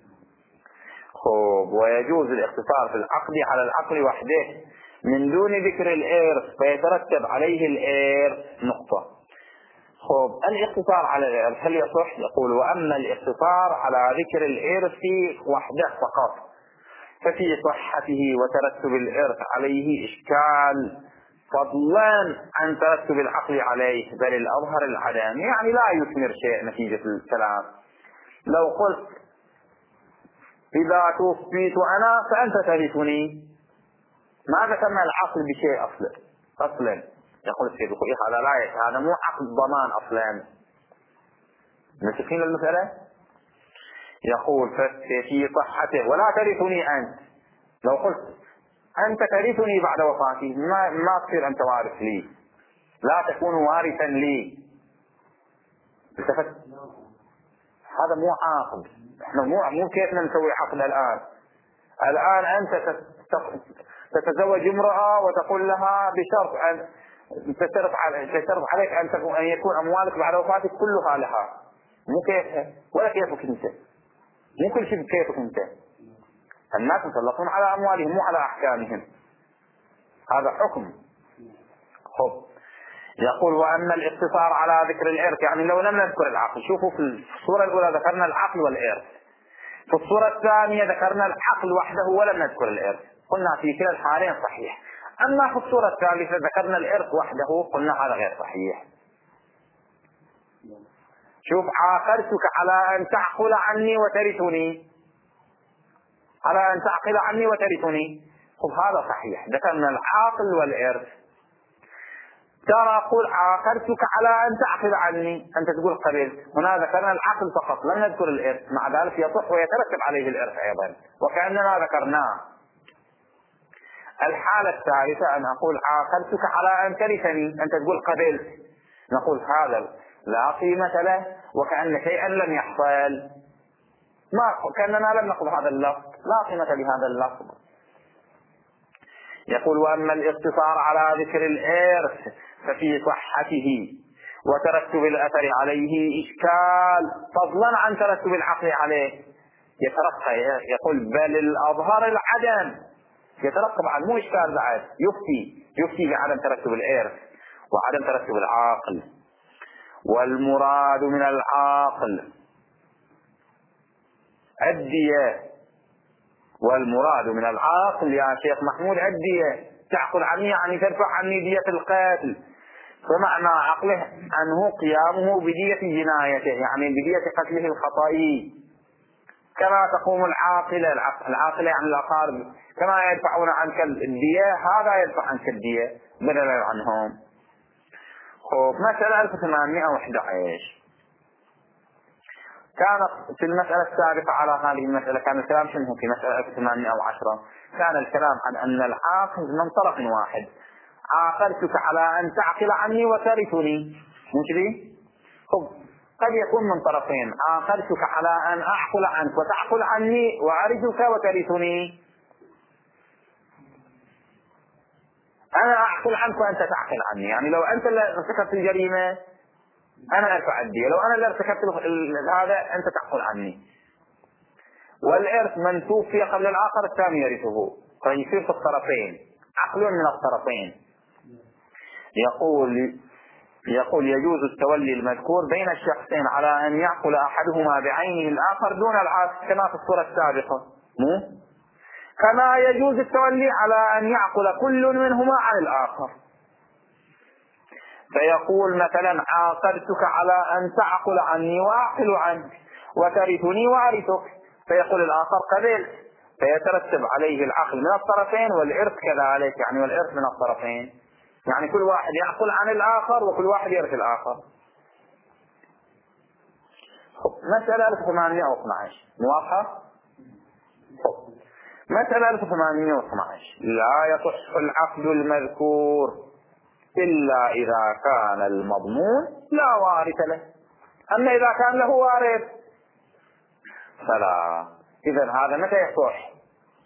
S1: خوب. ويجوز الاقتصار في العقد على العقل وحده من دون ذكر الإرث فيترتب عليه الإرث. نقطة. خوب. الاقتصار على الإرث هل يصح؟ يقول وأما الاقتصار على ذكر الإرث وحده فقط ففي صحته وترتب الإرث عليه إشكال فضلا عن ترتب العقل عليه، بل الأظهر العدم، يعني لا يثمر شيء نتيجة الكلام. لو قلت إذا توفيت أنا فأنت ترثني، ما ذكرنا العقل بشيء أصلا أصلا. يقول السيد الخليل هذا لا، هذا مو عقد ضمان أصلا. متفقين المسألة؟ يقول في صحته ولا ترثني أنت. لو قلت أنت ترثني بعد وفاتي ما ما تصير أنت وارث لي، لا تكون وارثا لي. التفت؟ هذا مو عقد. احنا مو مو كيفنا نسوي عقد الآن. الآن أنت تتزوج امرأة وتقول لها بشرط أن تشترط تشترط عليك أن تكون أن يكون أموالك بعد وفاتك كلها لها. مو كيفها ولا كيفك أنت، مو كل شيء بكيفك أنت. الناس مسلطون على أموالهم مو على أحكامهم، هذا حكم. خب. يقول وأما الاقتصار على ذكر الإرث، يعني لو لم نذكر العقل. شوفوا في الصورة الأولى ذكرنا العقل والإرث، في الصورة الثانية ذكرنا العقل وحده ولم نذكر الإرث، قلنا في كلا الحالين صحيح. أما في الصورة الثالثة ذكرنا الإرث وحده، قلنا هذا غير صحيح. شوف عاقلتك على أن تعقل عني وترثني، على أن تعقل عني وترثني. خب هذا صحيح، ذكرنا العاقل والإرث. ترى أقول عاقلتك على أن تعقل عني، أنت تقول قبل. هنا ذكرنا العقل فقط لم نذكر الإرث، مع ذلك يصح ويترتب عليه الإرث أيضا وكأننا ذكرناه. الحالة الثالثة أن أقول عاقلتك على أن ترثني، أنت تقول قبلت، نقول هذا لا قيمة له وكأن شيئا لم يحصل، ما كأننا لم نقل هذا اللفظ، لا قيمة لهذا اللفظ. يقول وأما الاقتصار على ذكر الإرث ففي صحته وترتب الأثر عليه إشكال فضلا عن ترتب العقل عليه. يترقى يقول بل الأظهر العدم، يترقب عن مو إشكال بعد، يفتي يفتي بعدم ترتب الإرث وعدم ترتب العقل. والمراد من العقل الدية، والمراد من العاقل يا شيخ محمود الدية، تعقل عني يعني تدفع عني دية القاتل، فمعنى عقله عنه قيامه بدية جنايته، يعني بدية قتله الخطئي، كما تقوم العاقلة العاقلة عن الأقارب، كما يدفعون عنك الدية هذا يدفع عنك الدية بدلا عنهم. خب مسألة ألف وثمانمائة وأحد عشر كانت في المسألة السابقة على هذه المسألة كان الكلام شنو في مسألة ألف وثمانمائة وعشرة؟ كان الكلام عن أن العاقل من طرف واحد، عاقلتك على أن تعقل عني وترثني، مش لي؟ خب قد يكون من طرفين، عاقلتك على أن أعقل عنك وتعقل عني وأرثك وترثني. أنا أعقل عنك وأنت تعقل عني، يعني لو أنت اللي ارتكبت الجريمة أنا أرفع الدية، لو أنا اللي ارتكبت هذا أنت تعقل عني. والإرث من توفي قبل الآخر الثاني يرثه، فيصير في الطرفين، عقل من الطرفين. يقول يقول يجوز التولي المذكور بين الشخصين على أن يعقل أحدهما بعينه الآخر دون العكس كما في الصورة السابقة، مو؟ كما يجوز التولي على أن يعقل كل منهما عن الآخر. فيقول مثلا عاقلتك على أن تعقل عني وأعقل عنك وترثني وأرثك، فيقول الآخر قبلت، فيترتب عليه العقل من الطرفين والإرث كذلك، يعني والإرث من الطرفين، يعني كل واحد يعقل عن الآخر وكل واحد يرث الآخر. مسألة ألف وثمانمائة واثني عشر واضحة؟ مسألة ألف وثمانمئة واثني عشر لا يصح العقد المذكور إلا إذا كان المضمون لا وارث له. أما إذا كان له وارث فلا. إذن هذا متى يصح؟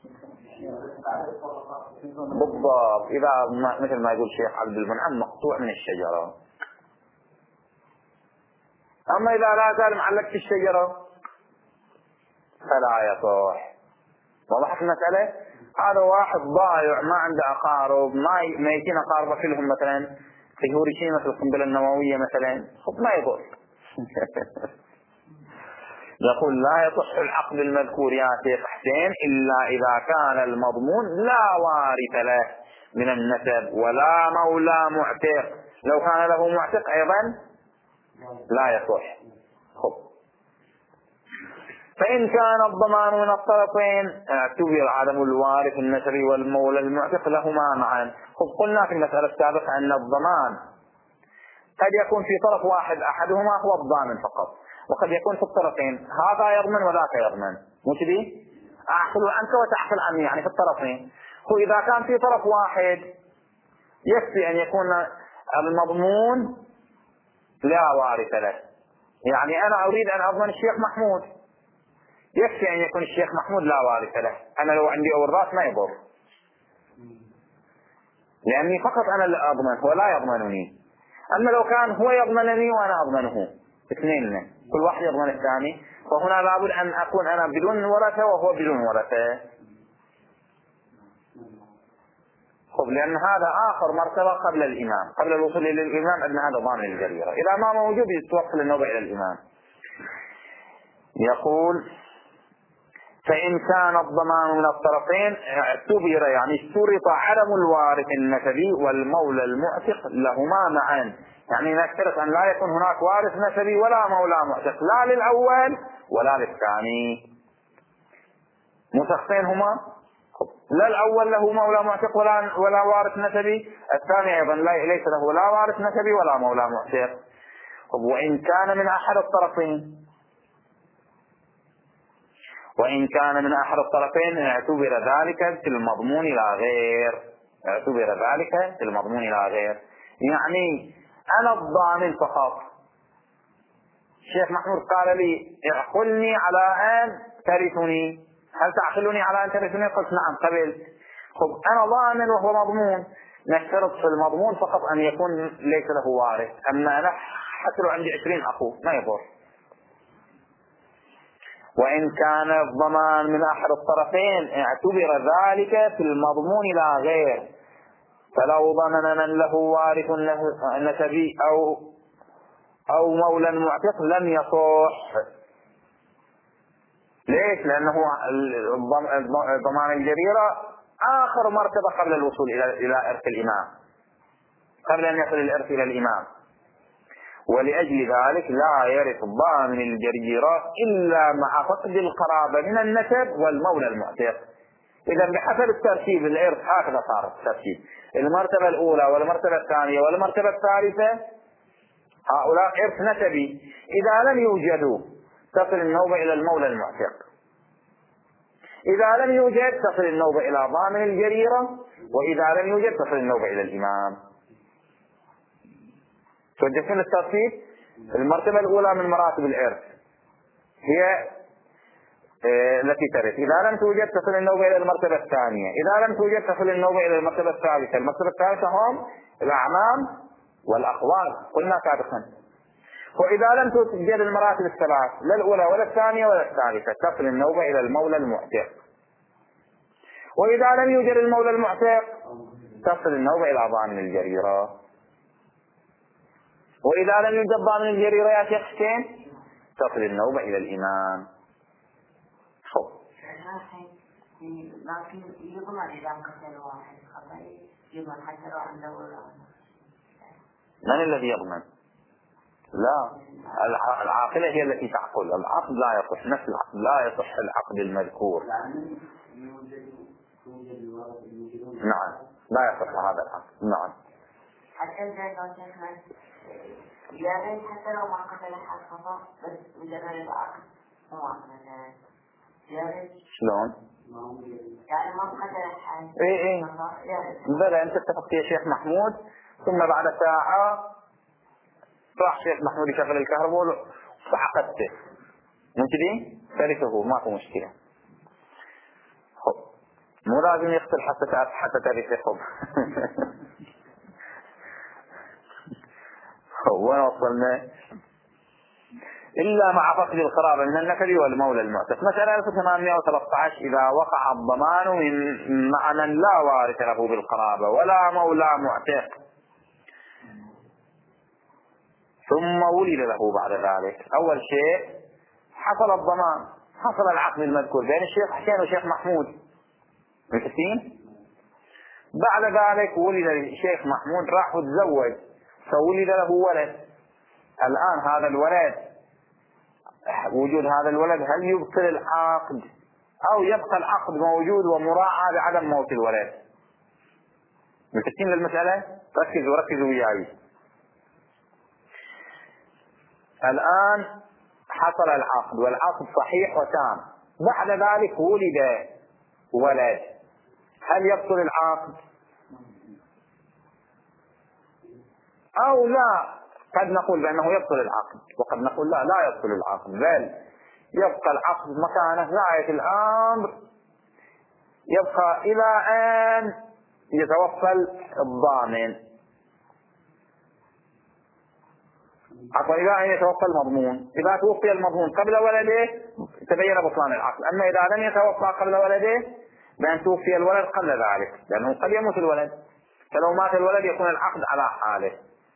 S1: بالضبط إذا مثل ما يقول الشيخ عبد المنعم مقطوع من الشجرة. أما إذا لا زال معلق في الشجرة فلا يصح. وضحت المسألة؟ هذا واحد ضايع ما عنده أقارب، ما ميتين أقاربه كلهم مثلا في هيروشيما في القنبلة النووية مثلا، ما يضر. يقول لا يصح العقد المذكور يا شيخ حسين إلا إذا كان المضمون لا وارث له من النسب ولا مولى معتق. لو كان له معتق أيضا لا يصح. خب. فإن كان الضمان من الطرفين اعتبر عدم الوارث النسبي والمولى المعتق لهما معا. خب قلنا في المسألة السابقة أن الضمان قد يكون في طرف واحد أحدهما هو الضامن فقط، وقد يكون في الطرفين هذا يضمن وذاك يضمن. مو كذي؟ أعقل عنك وتعقل عني يعني في الطرفين. هو إذا كان في طرف واحد يكفي أن يكون المضمون لا وارث له. يعني أنا أريد أن أضمن الشيخ محمود، يكفي أن يكون الشيخ محمود لا وارث له. أنا لو عندي أورث ما يضر، لأني فقط أنا اللي أضمن هو لا يضمنني. أما لو كان هو يضمنني وأنا أضمنه اثنين كل واحد يضمن الثاني، فهنا لابد أن أكون أنا بدون ورثة وهو بدون ورثة. خب لأن هذا آخر مرتبة قبل الإمام، قبل الوصول إلى الإمام أن هذا ضامن الجريرة. إذا ما موجود يتوصل النوبة إلى الإمام. يقول فإن كان الضمان من الطرفين اعتبر يعني اشترط عدم الوارث النسبي والمولى المعتق لهما معا. يعني نشترط أن لا يكون هناك وارث نسبي ولا مولى معتق، لا للأول ولا للثاني. متخفين هما، لا الأول له مولى معتق ولا ولا وارث نسبي، الثاني أيضا ليس له لا وارث نسبي ولا مولى معتق. وإن كان من أحد الطرفين وإن كان من أحد الطرفين اعتبر ذلك في المضمون لا غير. اعتبر ذلك في المضمون لا غير يعني أنا الضامن فقط. الشيخ محمود قال لي اعقلني على أن ترثني، هل تعقلني على أن ترثني؟ قلت نعم قبلت. خب أنا ضامن وهو مضمون، نشترط في المضمون فقط أن يكون ليس له وارث. أما أنا حتى لو عندي عشرين أخو ما يضر. وإن كان الضمان من أحد الطرفين اعتبر ذلك في المضمون لا غير. فلو ضمن من له وارث نسبي أو أو مولى معتق لم يصح. ليش؟ لأنه ضمان الجريرة آخر مرتبة قبل الوصول إلى إلى إرث الإمام، قبل أن يصل الإرث إلى الإمام. ولأجل ذلك لا يرث ضامن الجريرة إلا مع فقد القرابة من النسب والمولى المعتق. إذا بحسب الترتيب الإرث هكذا صار الترتيب، المرتبة الأولى والمرتبة الثانية والمرتبة الثالثة هؤلاء إرث نسبي. إذا لم يوجدوا تصل النوبة إلى المولى المعتق. إذا لم يوجد تصل النوبة إلى ضامن الجريرة، وإذا لم يوجد تصل النوبة إلى الإمام. توجهون الترتيب. المرتبة الأولى من مراتب الإرث هي التي ترث. إذا لم توجد تصل النوبة إلى المرتبة الثانية. إذا لم توجد تصل النوبة إلى المرتبة الثالثة. المرتبة الثالثة هم الأعمام والأخوال قلنا سابقا. وإذا لم توجد المراتب الثلاث لا الأولى ولا الثانية ولا الثالثة تصل النوبة إلى المولى المعتق. وإذا لم يوجد المولى المعتق تصل النوبة إلى ضامن الجريرة. وإذا لم يوجد ضامن الجريرة يا شيخ حسين تصل النوبة إلى الإمام. خب
S3: لكن يضمن إذا قتل واحد خبري يضمن حتى لو عنده ولا.
S1: من الذي يضمن؟ لا، العاقلة هي التي تعقل. العقد لا يصح، نفس العقد لا يصح العقد المذكور. نعم لا يصح هذا العقد. نعم
S3: حتى لو شيخنا إذا حتى لو ما قتل حد خطأ بس مجرد العقد مو عقد.
S1: شلون؟
S3: يعني ما قدر حاجة.
S1: ايه ايه بلى انت اتفقت يا شيخ محمود، ثم بعد ساعة راح شيخ محمود يشغل الكهرباء وعقدته من كذي تركه، ماكو مشكلة. مو لازم يقتل حتى تعرف حتى تركه. خب وين وصلنا؟ إلا مع فقد القرابة من النكد والمولى المعتق. مسألة ألف وثمانمائة وثلاثة عشر إذا وقع الضمان من مع من لا وارث له بالقرابة ولا مولى معتق ثم ولد له بعد ذلك. أول شيء حصل الضمان، حصل العقد المذكور بين الشيخ حسين والشيخ محمود متفقين. بعد ذلك ولد الشيخ محمود راح وتزوج فولد له ولد. الآن هذا الولد، وجود هذا الولد هل يبطل العقد أو يبقى العقد موجود ومراعاة بعدم موت الولد؟ متفقين للمسألة؟ ركزوا ركزوا وياي. الآن حصل العقد والعقد صحيح وتام، بعد ذلك ولد ولد، هل يبطل العقد أو لا؟ قد نقول بأنه يبطل العقد وقد نقول لا لا يبطل العقد، بل يبقى العقد مكانه غاية الأمر، يبقى إلى أن يتوفى الضامن، عفوا إلى أن يتوفى المضمون. إذا توفي المضمون قبل ولده تبين بطلان العقد، أما إذا لم يتوفى قبل ولده بأن توفي الولد قبل ذلك، لأنه قد يموت الولد، فلو مات الولد يكون العقد على حاله.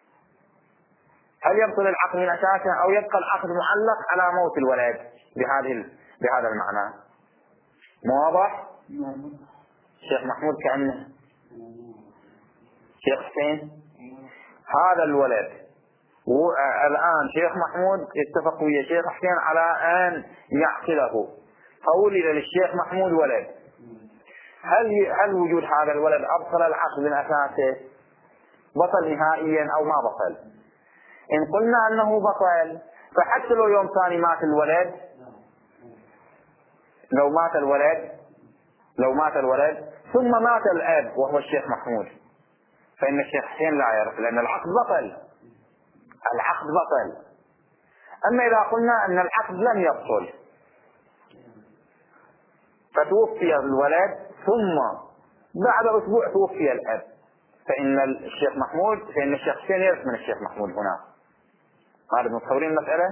S1: هل يبطل العقد من أساسه أو يبقى العقد معلق على موت الولد بهذه بهذا المعنى؟ واضح؟ شيخ محمود كأنه شيخ حسين هذا الولد، والآن شيخ محمود اتفق ويا شيخ حسين على أن يعقله، فولد للشيخ محمود ولد. هل هل وجود هذا الولد أبطل العقد من أساسه؟ بطل نهائيا أو ما بطل؟ إن قلنا أنه بطل فحتى لو يوم ثاني مات الولد، لو مات الولد لو مات الولد ثم مات الأب وهو الشيخ محمود، فإن الشيخ حسين لا يعرف لأن العقد بطل، العقد بطل. أما إذا قلنا أن العقد لم يبطل فتوفي الولد ثم بعد أسبوع توفي الأب، فإن الشيخ محمود فإن الشيخ حسين يرث من الشيخ محمود هنا. هذا متصورين المسألة؟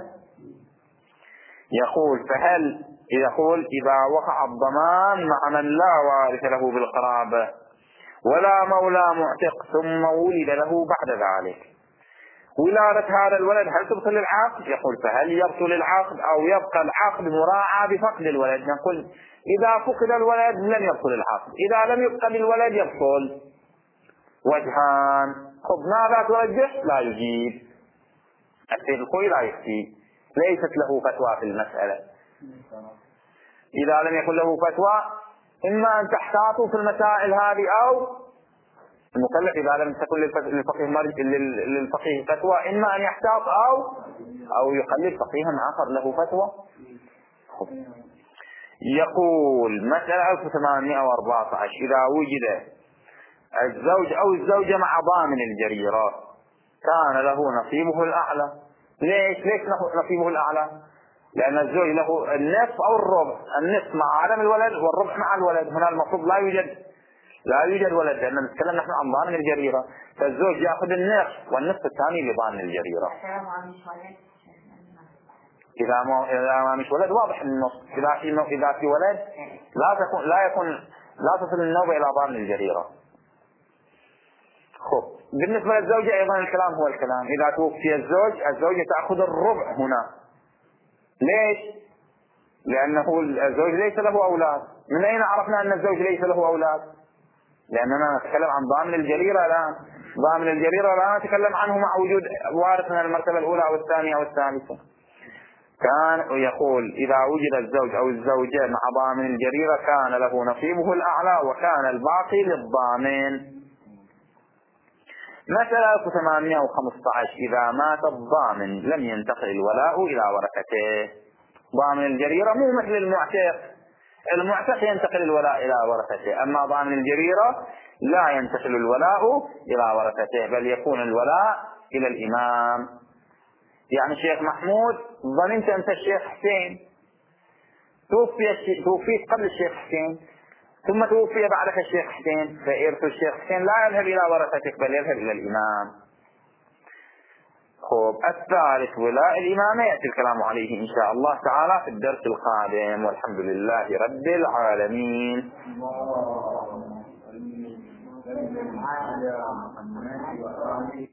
S1: يقول فهل يقول إذا وقع الضمان مع من لا وارث له بالقرابة ولا مولى معتق ثم ولد له بعد ذلك، ولادة هذا الولد هل تبطل العقد؟ يقول فهل يبطل العقد أو يبقى العقد مراعاة بفقد الولد؟ نقول إذا فقد الولد لم يبطل العقد، إذا لم يبقى الولد يبطل. وجهان. خب ماذا ترجح؟ لا يجيب. السيد الخوي لا يفتي، ليست له فتوى في المسألة. إذا لم يكن له فتوى إما أن تحتاطوا في المسائل هذه، أو المكلف إذا لم تكن للفقيه للفقيه فتوى إما أن يحتاط أو أو يقلد فقيها آخر له فتوى. يقول مسألة ألف وثمانمائة وأربعة عشر إذا وجد الزوج أو الزوجة مع ضامن الجريرة كان له نصيبه الأعلى. ليش ليش نصيبه الأعلى؟ لأن الزوج له النصف أو الربع، النصف مع عدم الولد والربع مع الولد. هنا المفروض لا يوجد لا يوجد ولد، لأن نتكلم نحن عن ضامن الجريرة، فالزوج يأخذ النصف والنصف الثاني لضامن الجريرة. إذا ما إذا ما مش ولد واضح النص، إذا في إذا في ولد لا تكون لا يكون لا تصل النوبة إلى ضامن الجريرة. خب بالنسبة للزوجة أيضا الكلام هو الكلام، إذا توفي الزوج الزوجة تأخذ الربع هنا. ليش؟ لأنه الزوج ليس له أولاد. من أين عرفنا أن الزوج ليس له أولاد؟ لأننا نتكلم عن ضامن الجريرة الآن. ضامن الجريرة لا نتكلم عنه مع وجود وارث من المرتبة الأولى أو الثانية أو الثالثة. كان يقول إذا وجد الزوج أو الزوجة مع ضامن الجريرة كان له نصيبه الأعلى وكان الباقي للضامن. مسألة ألف وثمانمائة وخمسة عشر إذا مات الضامن لم ينتقل الولاء إلى ورثته. ضامن الجريرة مو مثل المعتق، المعتق ينتقل الولاء إلى ورثته، أما ضامن الجريرة لا ينتقل الولاء إلى ورثته، بل يكون الولاء إلى الإمام. يعني الشيخ محمود ظننت أنت الشيخ حسين، توفي توفيت قبل الشيخ حسين ثم توفي بعدك الشيخ حسين، فإرث الشيخ حسين لا يذهب إلى ورثتك بل يذهب إلى الإمام. خب الثالث ولاء الإمامة يأتي الكلام عليه إن شاء الله تعالى في الدرس القادم، والحمد لله رب العالمين.